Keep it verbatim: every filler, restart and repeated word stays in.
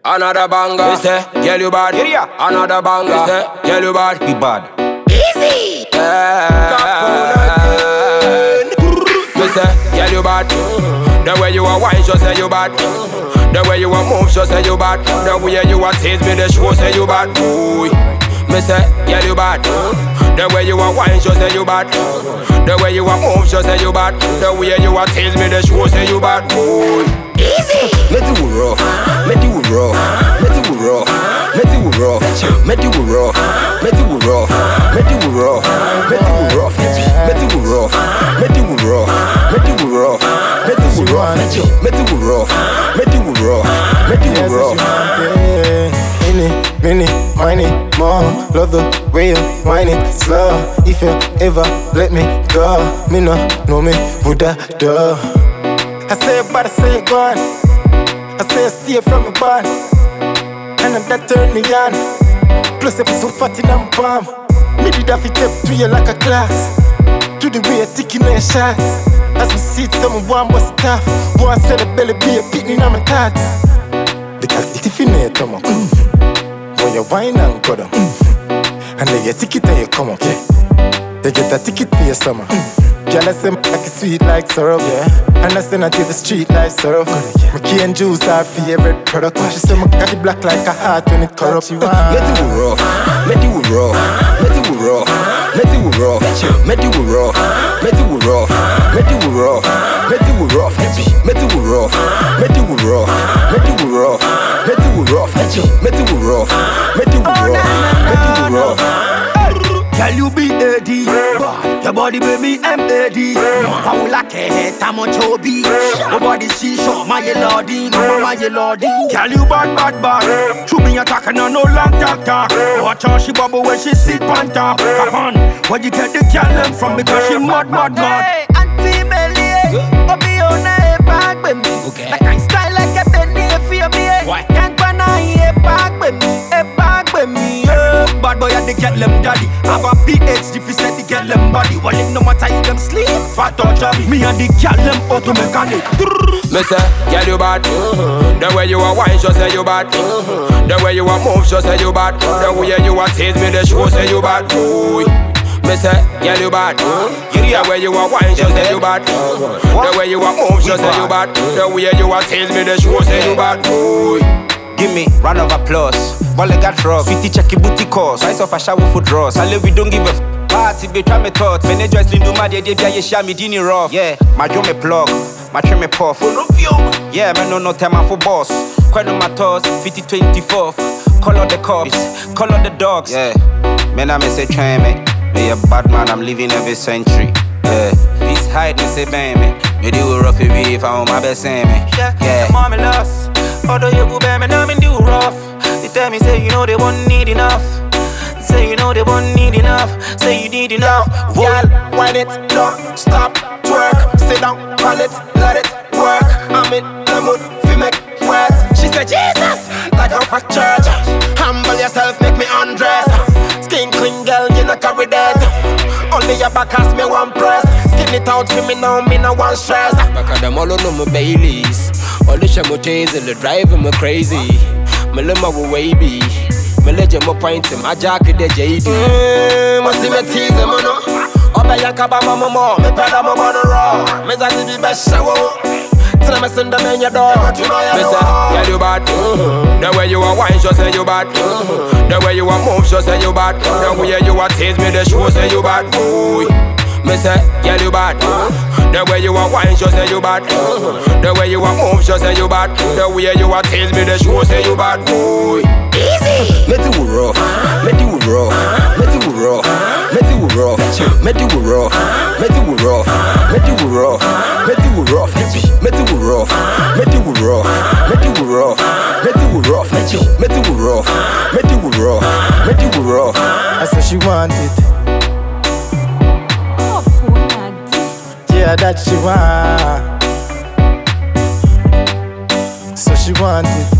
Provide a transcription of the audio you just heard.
Another banger. Me say, girl you bad. Yeah. Another banger. Me say, girl you bad. We bad. Easy. Yeah. Me say, girl you bad. The way you a wine, just say you bad. The way you a move, just say you bad. The way you a tease me, the show say you bad. Boy. Me say, girl you bad. The way you a wine, just say you bad. The way you a move, just say you bad. The way you a tease me, the show say you bad. Boy. Easy. Make it rough, make it rough, make it rough, make it rough, make it rough, make it rough, make it rough, make it rough, make it rough, make it rough, make it rough, make it rough, make it rough, make it rough, make it rough. Mini, mini, mini, more. Love the way you whine it slow. If you ever let me go, me no know me woulda do. I say it, but I say it gone. I say stay from the barn. And that turn me on. Plus episode forty in my palm. Me did have it up to you like a class. To the way I taking their shots. As we see it, someone want bust it off. One set of belly be a pitney on my thoughts. The active in there, come on. When you wine and go down. And then you take it and you come up. They get a ticket for your summer. Girl, I say like it's sweet like syrup, yeah. And I say not give a street like syrup. My key and juice are favorite product. She say my cocky black like a heart when it corrupt. Make it rough, make it rough, make it rough, make it rough, make it rough, make it rough, make it rough, make it rough, make it rough, make it rough, make it rough, make it rough, make it rough, make it rough, make it rough. Girl, you be A D, your body baby M A D. I will like a head, I'm on Toby. Your body she show my lordy, my lordy. Girl, you bad, bad, bad. To me attacking on no long talk talk. Watch how she bubble when she sit on top. Come on, where you get the girl them from? Because she mad, mad, mad. Hey, Auntie Melly, Obi on a bag with me. Like I style like a penny for me. Can't go na a bag with me, a bag with me. Bad boy and they get them daddy. Have a P H D if you say they get them body. Well, if no matter you them sleep, fat or chubby. Me and they get them auto mechanic. Me say, girl you bad. The way you a wine, just say you bad. The way you a move, just say you bad. The way you a tease me, the show say you bad. Boy. Me say, girl you bad. The way you a wine, just say you bad. The way you a move, just say you bad. The way you a tease me, the show say you bad. Boy. Give me round of applause. While I got rough, sweetie checky booty course. Rise off a shower for draws. I live we don't give a f. Party be try me thought. Manager is do my day day day. Share me dini rough. Yeah, my drum me plug, my trim me puff. Yeah, man no no time for boss. Quite on my toes, fifty twenty-fourth. Call out the cops, call out the dogs. Yeah, man I me say try me. Me a bad man, I'm living every century. Yeah, this height me say bang me. Me do rough if I want my best say me. Yeah, mommy lost. Although you go bang me, now me do rough. They tell me say you know they won't need enough. Say you know they won't need enough. Say you need enough. Girl, wine it, don't stop, twerk. Sit down, call it, let it work. I'm in the mood, fi make work. She said Jesus, like a fat church. Humble yourself, make me undress. Skin clean girl, you not carry that. Only your back has me one press. Skin it out for me now, me no one stress. Back of them all on my Baileys. All the shamotes and the driving me crazy. Me let my wavy. Me let you my point my jacket the J D. Mmm, must see me tease them, no. Obe yakaba mama mo, me peda mo bono raw. Me zati the best show. Till me send them in your door, but you know you know. Yeah, you bad. The way you a wine, just say you bad. The way you a move, just say you bad. The way you a tease me, the show say you bad. Boy. Me say, yeah, you bad. The way you a wine, just say you bad. The way you a move, just say you bad. The way you a tease me, the show say you bad. Boy. Easy. Make it rough, make it rough, make it rough, make it rough, make it rough, make it rough, make it rough, make it rough, make it rough, make it rough, make it rough, make it rough, make it rough, make it rough, make it rough. I said she want it. Yeah, that she want. So she want it.